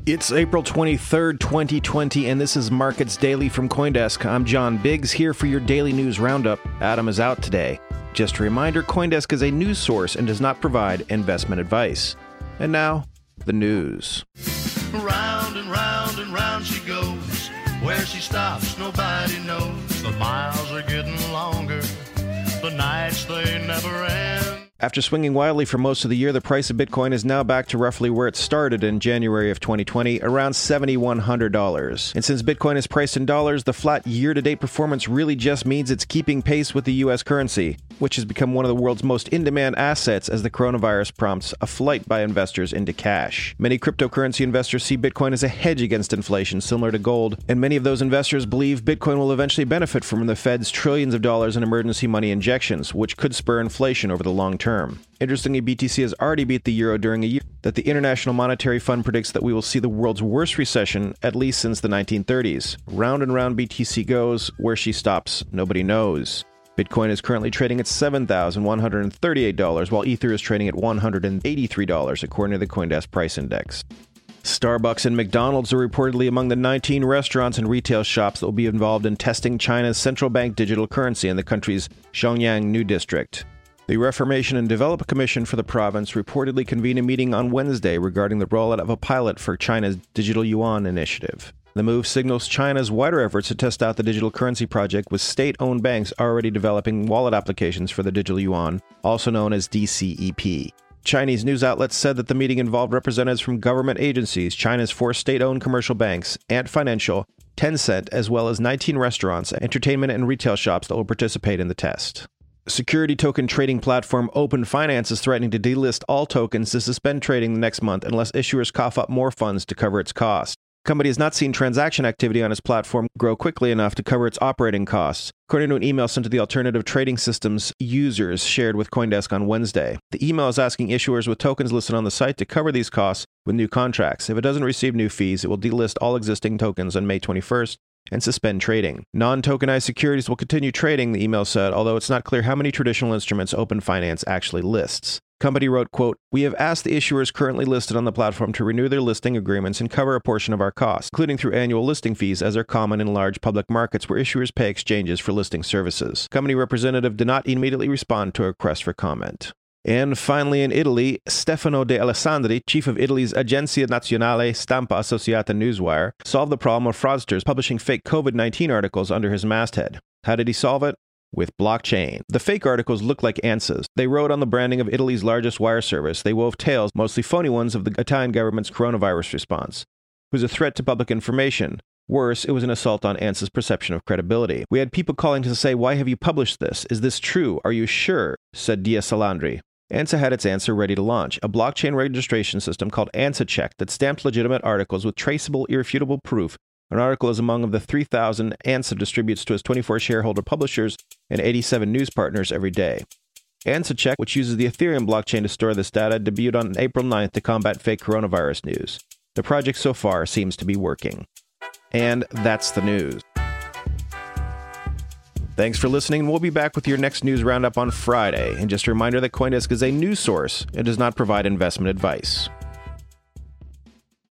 It's April 23rd, 2020, and this is Markets Daily from CoinDesk. I'm John Biggs, here for your daily news roundup. Adam is out today. Just a reminder, CoinDesk is a news source and does not provide investment advice. And now, the news. Round and round she goes. Where she stops, nobody knows. The miles are getting longer. The nights, they never end. After swinging wildly for most of the year, the price of Bitcoin is now back to roughly where it started in January of 2020, around $7,100. And since Bitcoin is priced in dollars, the flat year-to-date performance really just means it's keeping pace with the U.S. currency, which has become one of the world's most in-demand assets as the coronavirus prompts a flight by investors into cash. Many cryptocurrency investors see Bitcoin as a hedge against inflation, similar to gold, and many of those investors believe Bitcoin will eventually benefit from the Fed's trillions of dollars in emergency money injections, which could spur inflation over the long term. Interestingly, BTC has already beat the euro during a year that the International Monetary Fund predicts that we will see the world's worst recession at least since the 1930s. Round and round BTC goes. Where she stops, nobody knows. Bitcoin is currently trading at $7,138, while Ether is trading at $183, according to the CoinDesk Price Index. Starbucks and McDonald's are reportedly among the 19 restaurants and retail shops that will be involved in testing China's central bank digital currency in the country's Xiangyang New District. The Reformation and Development Commission for the province reportedly convened a meeting on Wednesday regarding the rollout of a pilot for China's digital yuan initiative. The move signals China's wider efforts to test out the digital currency project, with state-owned banks already developing wallet applications for the digital yuan, also known as DCEP. Chinese news outlets said that the meeting involved representatives from government agencies, China's 4 state-owned commercial banks, Ant Financial, Tencent, as well as 19 restaurants, entertainment, and retail shops that will participate in the test. Security token trading platform Open Finance is threatening to delist all tokens to suspend trading the next month unless issuers cough up more funds to cover its costs. The company has not seen transaction activity on its platform grow quickly enough to cover its operating costs, according to an email sent to the alternative trading systems users shared with CoinDesk on Wednesday. The email is asking issuers with tokens listed on the site to cover these costs with new contracts. If it doesn't receive new fees, it will delist all existing tokens on May 21st. And suspend trading. Non-tokenized securities will continue trading, the email said, although it's not clear how many traditional instruments Open Finance actually lists. The company wrote, quote, "We have asked the issuers currently listed on the platform to renew their listing agreements and cover a portion of our costs, including through annual listing fees, as are common in large public markets where issuers pay exchanges for listing services." Company representative did not immediately respond to a request for comment. And finally, in Italy, Stefano De Alessandri, chief of Italy's Agenzia Nazionale Stampa Associata Newswire, solved the problem of fraudsters publishing fake COVID-19 articles under his masthead. How did he solve it? With blockchain. The fake articles look like answers. They wrote on the branding of Italy's largest wire service. They wove tales, mostly phony ones, of the Italian government's coronavirus response. It was a threat to public information. Worse, it was an assault on ANSA's perception of credibility. "We had people calling to say, 'Why have you published this? Is this true? Are you sure?' said De Alessandri. ANSA had its answer ready to launch, a blockchain registration system called ANSA Check that stamped legitimate articles with traceable, irrefutable proof. An article is among the 3,000 ANSA distributes to its 24 shareholder publishers and 87 news partners every day. ANSA Check, which uses the Ethereum blockchain to store this data, debuted on April 9th to combat fake coronavirus news. The project so far seems to be working. And that's the news. Thanks for listening, and we'll be back with your next news roundup on Friday. And just a reminder that CoinDesk is a news source and does not provide investment advice.